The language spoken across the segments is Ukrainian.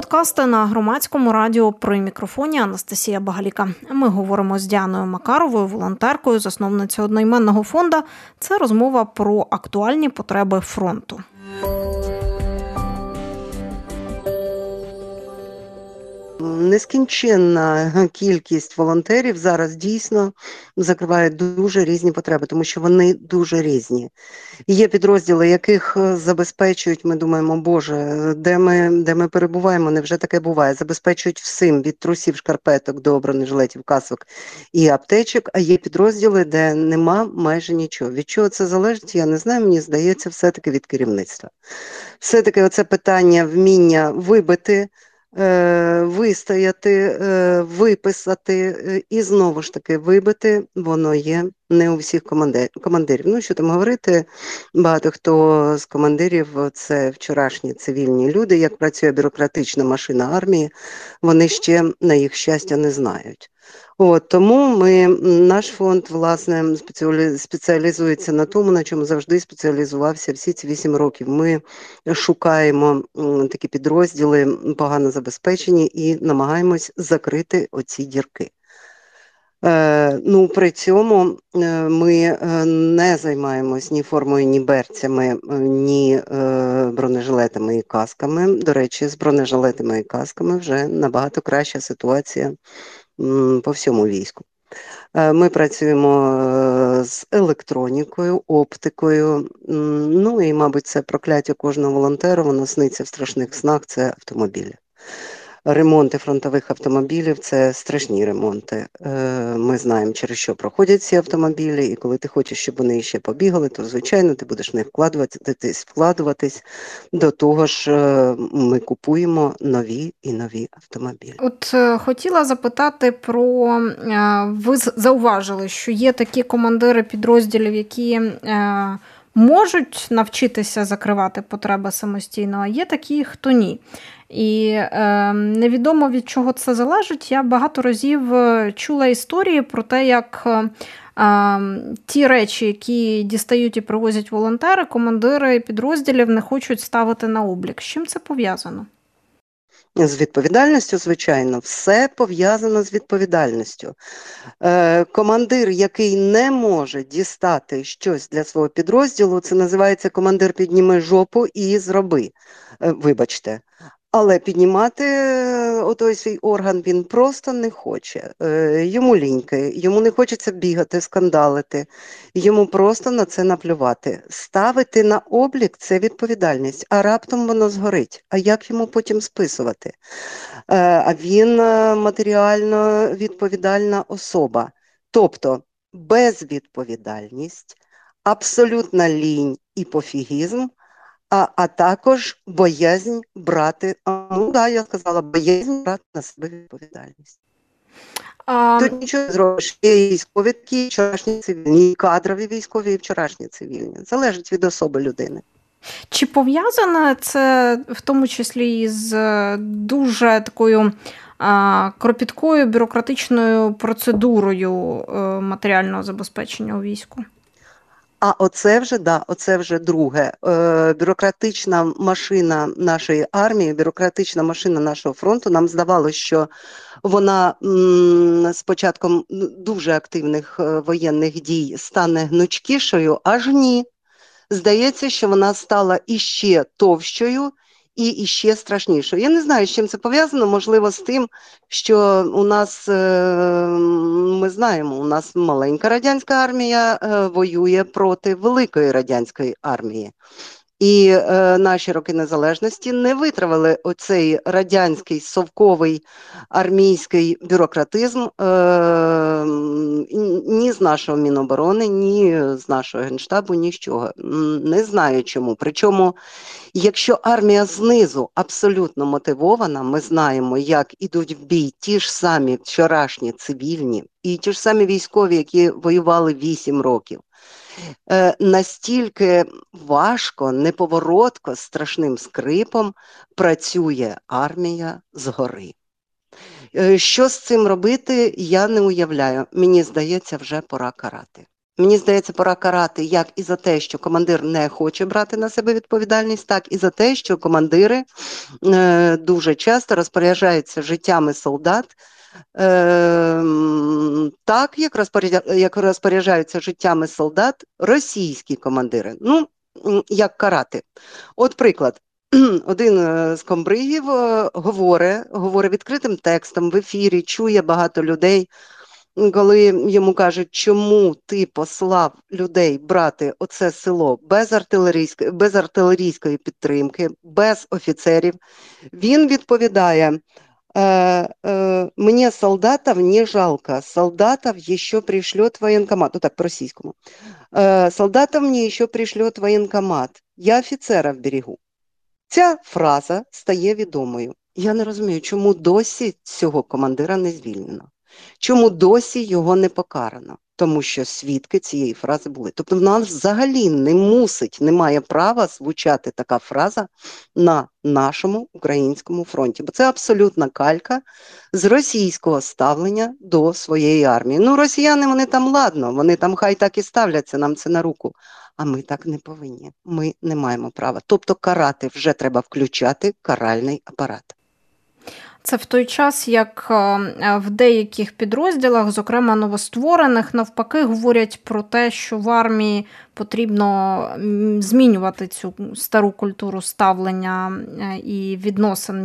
подкасти на Громадському радіо, при мікрофоні Анастасія Багаліка. Ми говоримо з Діаною Макаровою, волонтеркою, засновницею одноіменного фонду. Це розмова про актуальні потреби фронту. Нескінченна кількість волонтерів зараз дійсно закривають дуже різні потреби, тому що вони дуже різні. Є підрозділи, яких забезпечують, ми думаємо, боже, де ми перебуваємо, невже таке буває, забезпечують всім, від трусів, шкарпеток до бронежилетів, касок і аптечок, а є підрозділи, де нема майже нічого. Від чого це залежить, я не знаю, мені здається, все-таки від керівництва. Все-таки оце питання вміння вибити, вистояти, виписати і знову ж таки вибити, воно є не у всіх командирів. Ну, що там говорити, багато хто з командирів – це вчорашні цивільні люди, як працює бюрократична машина армії, вони ще, на їх щастя, не знають. Тому наш фонд, власне, спеціалізується на тому, на чому завжди спеціалізувався всі ці 8 років. Ми шукаємо такі підрозділи, погано забезпечені, і намагаємось закрити оці дірки. При цьому ми не займаємось ні формою, ні берцями, ні бронежилетами і касками. До речі, з бронежилетами і касками вже набагато краща ситуація по всьому війську. Ми працюємо з електронікою, оптикою, і, мабуть, це прокляття кожного волонтера, воно сниться в страшних снах, це автомобілі. Ремонти фронтових автомобілів – це страшні ремонти. Ми знаємо, через що проходять ці автомобілі, і коли ти хочеш, щоб вони ще побігали, то, звичайно, ти будеш в них вкладуватись. До того ж, ми купуємо нові і нові автомобілі. Хотіла запитати ви зауважили, що є такі командири підрозділів, які можуть навчитися закривати потреби самостійно, а є такі, хто ні. І невідомо, від чого це залежить. Я багато разів чула історії про те, як ті речі, які дістають і привозять волонтери, командири підрозділів не хочуть ставити на облік. З чим це пов'язано? З відповідальністю, звичайно, все пов'язано з відповідальністю. Командир, який не може дістати щось для свого підрозділу, це називається командир «підніми жопу і зроби». Вибачте. Але піднімати отой свій орган він просто не хоче. Йому ліньки, йому не хочеться бігати, скандалити, йому просто на це наплювати. Ставити на облік – це відповідальність, а раптом воно згорить. А як йому потім списувати? А він матеріально відповідальна особа. Тобто безвідповідальність, абсолютна лінь і пофігізм, а також боязнь брати, боязнь брати на себе відповідальність. Тут нічого не зробиш. Є військові такі, вчорашні цивільні, кадрові військові і вчорашні цивільні. Залежить від особи людини. Чи пов'язане це в тому числі із дуже такою кропіткою бюрократичною процедурою матеріального забезпечення у війську? А оце вже друге. Бюрократична машина нашої армії, бюрократична машина нашого фронту, нам здавалося, що вона з початком дуже активних воєнних дій стане гнучкішою, аж ні. Здається, що вона стала іще товщою і іще страшнішою. Я не знаю, з чим це пов'язано, можливо, з тим, що у нас, ми знаємо, у нас маленька радянська армія воює проти великої радянської армії. І наші роки незалежності не витримали оцей радянський совковий армійський бюрократизм ні з нашого Міноборони, ні з нашого Генштабу, ні з чого. Не знаю чому. Причому, якщо армія знизу абсолютно мотивована, ми знаємо, як ідуть в бій ті ж самі вчорашні цивільні і ті ж самі військові, які воювали 8 років. Настільки важко, неповоротко, з страшним скрипом працює армія згори. Що з цим робити, я не уявляю. Мені здається, вже пора карати. Мені здається, пора карати як і за те, що командир не хоче брати на себе відповідальність, так і за те, що командири дуже часто розпоряджаються життями солдат, так, як розпоряджаються життями солдат російські командири. Ну, як карати. От приклад. Один з комбригів говорить відкритим текстом в ефірі, чує багато людей, коли йому кажуть, чому ти послав людей брати оце село без артилерійської підтримки, без офіцерів, він відповідає, мне солдатов не жалко, солдатов еще пришлет военкомат. Ну так, по-російському. Солдатов мне еще пришлет военкомат. Я офіцера берегу. Ця фраза стає відомою. Я не розумію, чому досі цього командира не звільнено. Чому досі його не покарано? Тому що свідки цієї фрази були. Тобто в нас взагалі не має права звучати така фраза на нашому українському фронті. Бо це абсолютна калька з російського ставлення до своєї армії. Ну, росіяни, вони там ладно, вони там хай так і ставляться, нам це на руку. А ми так не повинні. Ми не маємо права. Тобто карати вже треба включати каральний апарат. Це в той час, як в деяких підрозділах, зокрема новостворених, навпаки, говорять про те, що в армії потрібно змінювати цю стару культуру ставлення і відносин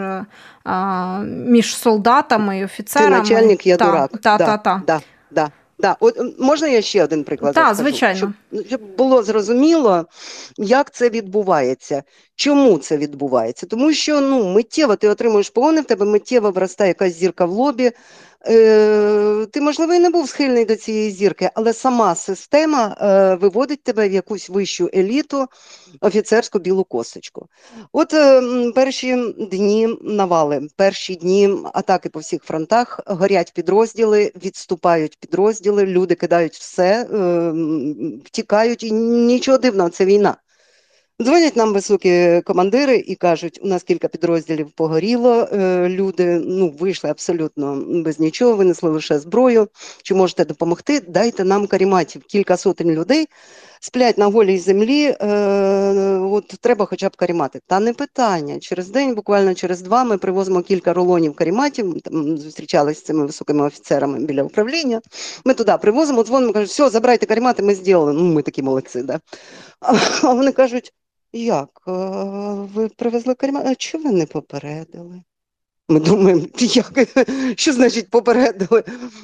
між солдатами і офіцерами. Ти начальник, я дурак. Да. Да. От, можна я ще один приклад скажу? Так, звичайно. Щоб було зрозуміло, як це відбувається. Чому це відбувається? Тому що миттєво ти отримуєш погони, в тебе миттєво виростає якась зірка в лобі. Ти, можливо, і не був схильний до цієї зірки, але сама система виводить тебе в якусь вищу еліту, офіцерську білу косочку. От перші дні навали, перші дні атаки по всіх фронтах, горять підрозділи, відступають підрозділи, люди кидають все, втікають, і нічого дивного, це війна. Дзвонять нам високі командири і кажуть, у нас кілька підрозділів погоріло, люди вийшли абсолютно без нічого, винесли лише зброю, чи можете допомогти, дайте нам каріматів, кілька сотень людей сплять на голій землі, от треба хоча б карімати. Та не питання, через день, буквально через 2 ми привозимо кілька рулонів каріматів, там зустрічалися з цими високими офіцерами біля управління, ми туди привозимо, дзвонимо, кажуть, все, забирайте карімати, ми зробили, ми такі молодці, да? А вони кажуть, як? Ви привезли карімат? А чого ви не попередили? Ми думаємо, як? Що значить попередили?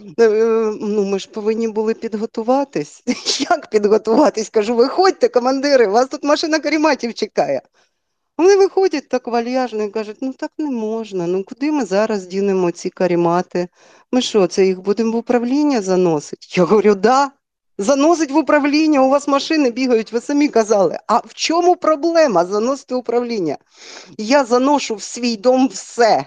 Ми ж повинні були підготуватись. Як підготуватись? Кажу, виходьте, командири, вас тут машина каріматів чекає. Вони виходять так вальяжно і кажуть, так не можна, куди ми зараз дінемо ці карімати? Ми що, це їх будемо в управління заносити? Я говорю, да. Заносить в управління, у вас машини бігають, ви самі казали. А в чому проблема заносити управління? Я заношу в свій дом все,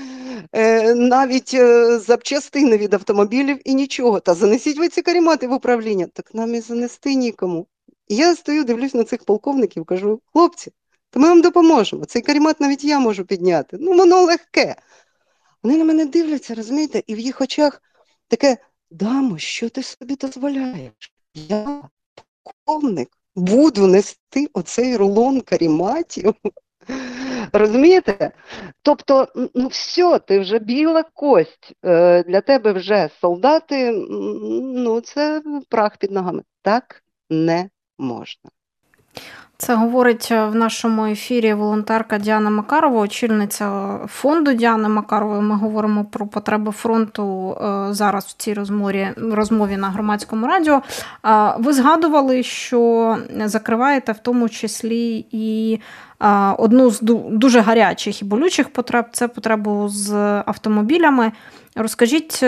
навіть запчастини від автомобілів і нічого. Та занесіть ви ці карімати в управління. Так нам і занести нікому. Я стою, дивлюсь на цих полковників, кажу, хлопці, то ми вам допоможемо. Цей карімат навіть я можу підняти. Воно легке. Вони на мене дивляться, розумієте, і в їх очах таке, дамо, що ти собі дозволяєш? Я, полковник, буду нести оцей рулон каріматів. Розумієте? Тобто, все, ти вже біла кость. Для тебе вже солдати, це прах під ногами. Так не можна. Це говорить в нашому ефірі волонтерка Діана Макарова, очільниця фонду Діани Макарової. Ми говоримо про потреби фронту зараз в цій розмові на Громадському радіо. Ви згадували, що закриваєте в тому числі і одну з дуже гарячих і болючих потреб – це потребу з автомобілями. Розкажіть,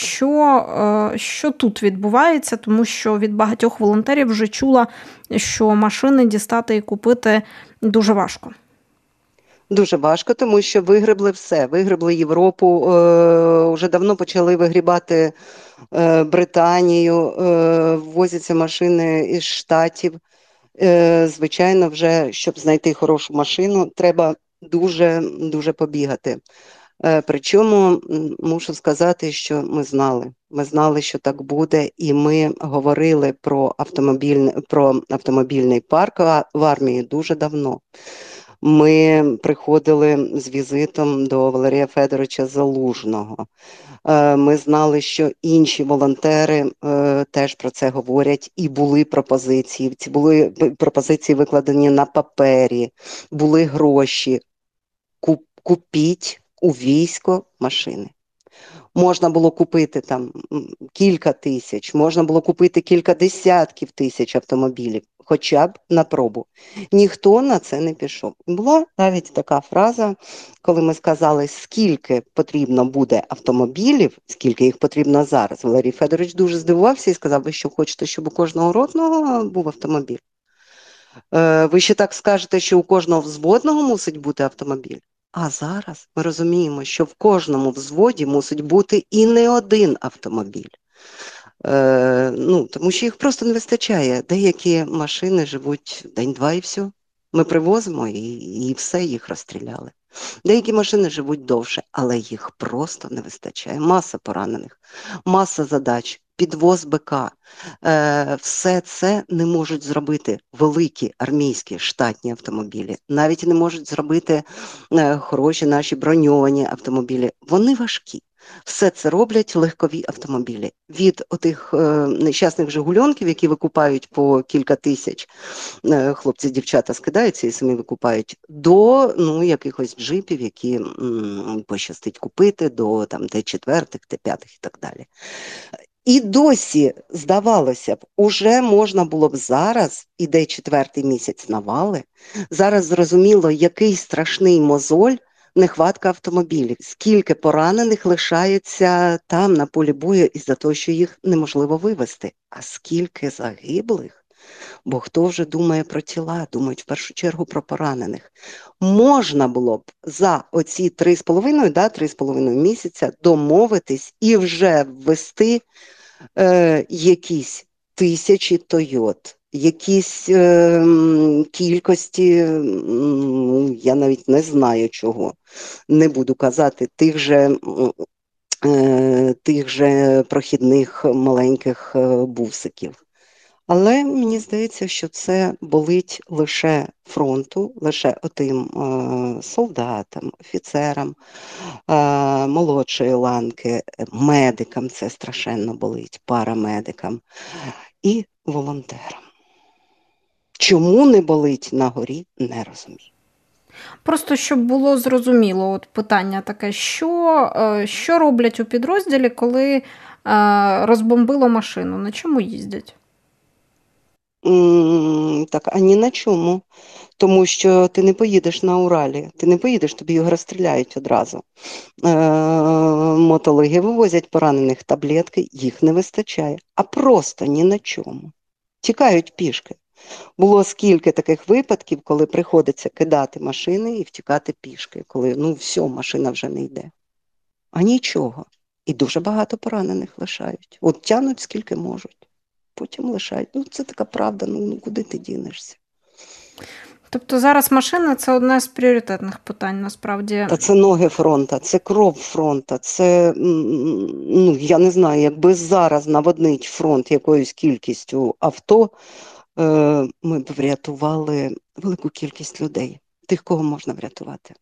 що тут відбувається, тому що від багатьох волонтерів вже чула, що машини дістати і купити дуже важко. Дуже важко, тому що вигребли все. Вигребли Європу, вже давно почали вигрібати Британію, ввозяться машини із Штатів. Звичайно, вже, щоб знайти хорошу машину, треба дуже побігати. Причому мушу сказати, що ми знали. Ми знали, що так буде, і ми говорили про автомобільний парк в армії дуже давно. Ми приходили з візитом до Валерія Федоровича Залужного. Ми знали, що інші волонтери теж про це говорять, і були пропозиції. Ці були пропозиції викладені на папері, були гроші. Купіть у військо машини. Можна було купити там кілька тисяч, можна було купити кілька десятків тисяч автомобілів, хоча б на пробу. Ніхто на це не пішов. Була навіть така фраза, коли ми сказали, скільки потрібно буде автомобілів, скільки їх потрібно зараз. Валерій Федорович дуже здивувався і сказав, ви що хочете, щоб у кожного ротного був автомобіль? Ви ще так скажете, що у кожного взводного мусить бути автомобіль? А зараз ми розуміємо, що в кожному взводі мусить бути і не один автомобіль. Тому що їх просто не вистачає. Деякі машини живуть день-два і все. Ми привозимо і все, їх розстріляли. Деякі машини живуть довше, але їх просто не вистачає. Маса поранених, маса задач, підвоз БК. Все це не можуть зробити великі армійські штатні автомобілі. Навіть не можуть зробити хороші наші броньовані автомобілі. Вони важкі. Все це роблять легкові автомобілі. Від отих нещасних «Жигульонків», які викупають по кілька тисяч, хлопці, дівчата скидаються і самі викупають, до якихось джипів, які пощастить купити, до там Т4, Т5 і так далі. І досі, здавалося б, уже можна було б зараз, іде 4-й місяць навали, зараз зрозуміло, який страшний мозоль нехватка автомобілів. Скільки поранених лишається там на полі бою із-за того, що їх неможливо вивезти. А скільки загиблих? Бо хто вже думає про тіла, думають в першу чергу про поранених. Можна було б за оці 3,5 місяця домовитись і вже ввести якісь тисячі Тойот, якісь кількості, я навіть не знаю чого, не буду казати, тих же прохідних маленьких бусиків. Але мені здається, що це болить лише фронту, лише отим солдатам, офіцерам, молодшої ланки, медикам це страшенно болить, парамедикам і волонтерам. Чому не болить на горі, не розумію. Просто щоб було зрозуміло, от питання таке, що роблять у підрозділі, коли розбомбило машину, на чому їздять? Так, а ні на чому. Тому що ти не поїдеш на Уралі, ти не поїдеш, тобі його розстріляють одразу. Мотологи вивозять поранених, таблетки, їх не вистачає. А просто ні на чому. Тікають пішки. Було скільки таких випадків, коли приходиться кидати машини і втікати пішки, коли, все, машина вже не йде. А нічого. І дуже багато поранених лишають. От тянуть скільки можуть. Потім лишають. Це така правда, куди ти дінешся? Тобто зараз машина – це одне з пріоритетних питань, насправді. Та це ноги фронта, це кров фронта, це, я не знаю, якби зараз наводнить фронт якоюсь кількістю авто, ми б врятували велику кількість людей, тих, кого можна врятувати.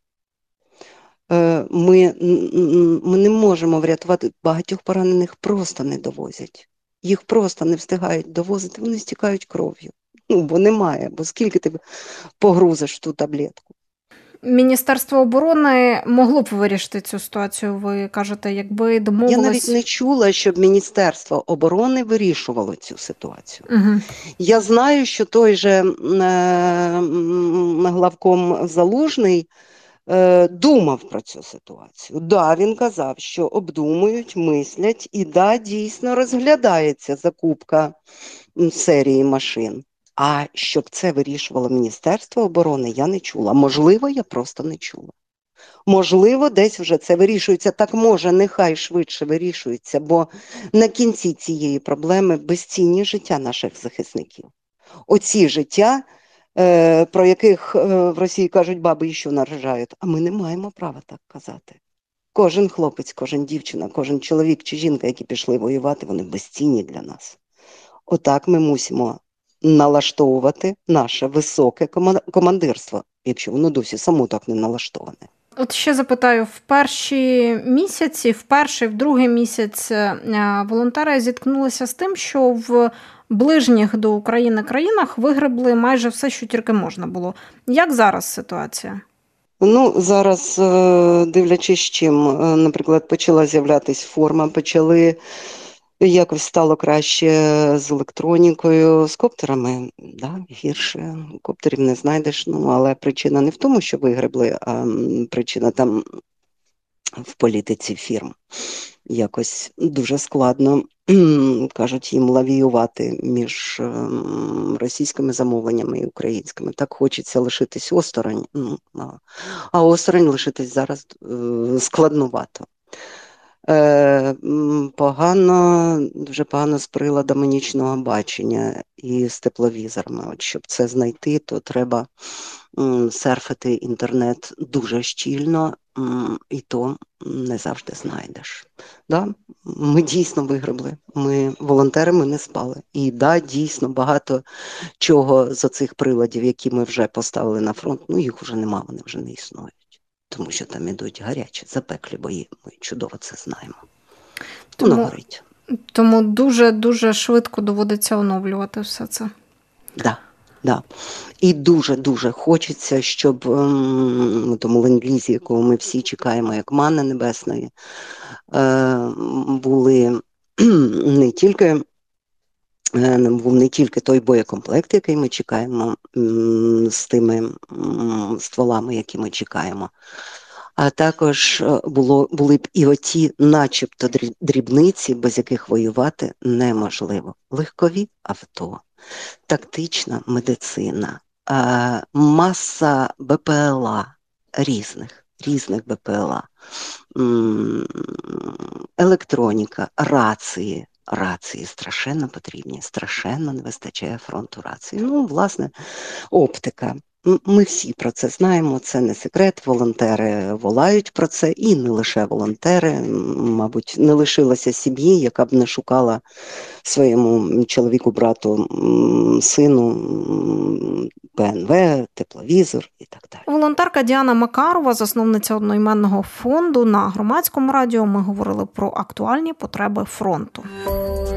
Ми не можемо врятувати, багатьох поранених просто не довозять. Їх просто не встигають довозити, вони стікають кров'ю. Бо немає, бо скільки ти погрузиш в ту таблетку. Міністерство оборони могло б вирішити цю ситуацію, ви кажете, якби домовились... Я навіть не чула, щоб Міністерство оборони вирішувало цю ситуацію. Угу. Я знаю, що той же главком Залужний думав про цю ситуацію. Да, він казав, що обдумують, мислять і дійсно розглядається закупка серії машин. А щоб це вирішувало Міністерство оборони, я не чула. Можливо, я просто не чула. Можливо, десь вже це вирішується. Так може, нехай швидше вирішується, бо на кінці цієї проблеми безцінні життя наших захисників. Оці життя, про яких в Росії кажуть, баби і що нарожають, а ми не маємо права так казати. Кожен хлопець, кожен дівчина, кожен чоловік чи жінка, які пішли воювати, вони безцінні для нас. Отак ми мусимо налаштовувати наше високе командирство, якщо воно досі само так не налаштоване. От ще запитаю, в перші місяці, в перший, в другий місяць волонтери зіткнулися з тим, що в ближніх до України країнах вигребли майже все, що тільки можна було. Як зараз ситуація? Зараз, дивлячись чим, наприклад, почала з'являтися форма, якось стало краще з електронікою, з коптерами, гірше. Коптерів не знайдеш, але причина не в тому, що вигребли, а причина там в політиці фірм. Якось дуже складно, кажуть, їм лавіювати між російськими замовленнями і українськими. Так хочеться лишитись осторонь, а осторонь лишитись зараз складновато. Дуже погано з приладами нічного бачення і з тепловізорами. От щоб це знайти, то треба серфити інтернет дуже щільно, і то не завжди знайдеш. Ми дійсно вигребли. Ми волонтери, ми не спали. І дійсно багато чого з оцих приладів, які ми вже поставили на фронт, їх вже нема, вони вже не існують. Тому що там ідуть гарячі, запеклі бої. Ми чудово це знаємо. Воно горить. Тому дуже-дуже швидко доводиться оновлювати все це. Да. І дуже-дуже хочеться, щоб у тому ленд-лізі, якого ми всі чекаємо, як манна небесної, був не тільки той боєкомплект, який ми чекаємо, з тими стволами, які ми чекаємо, а також були б і оті начебто дрібниці, без яких воювати неможливо. Легкові авто, тактична медицина, маса БПЛА, різних БПЛА, електроніка, рації страшенно потрібні, страшенно не вистачає фронту рації. Власне, оптика. Ми всі про це знаємо, це не секрет, волонтери волають про це, і не лише волонтери, мабуть, не лишилося сім'ї, яка б не шукала своєму чоловіку, брату, сину БНВ, тепловізор і так далі. Волонтерка Діана Макарова, засновниця одноіменного фонду. На Громадському радіо ми говорили про актуальні потреби фронту.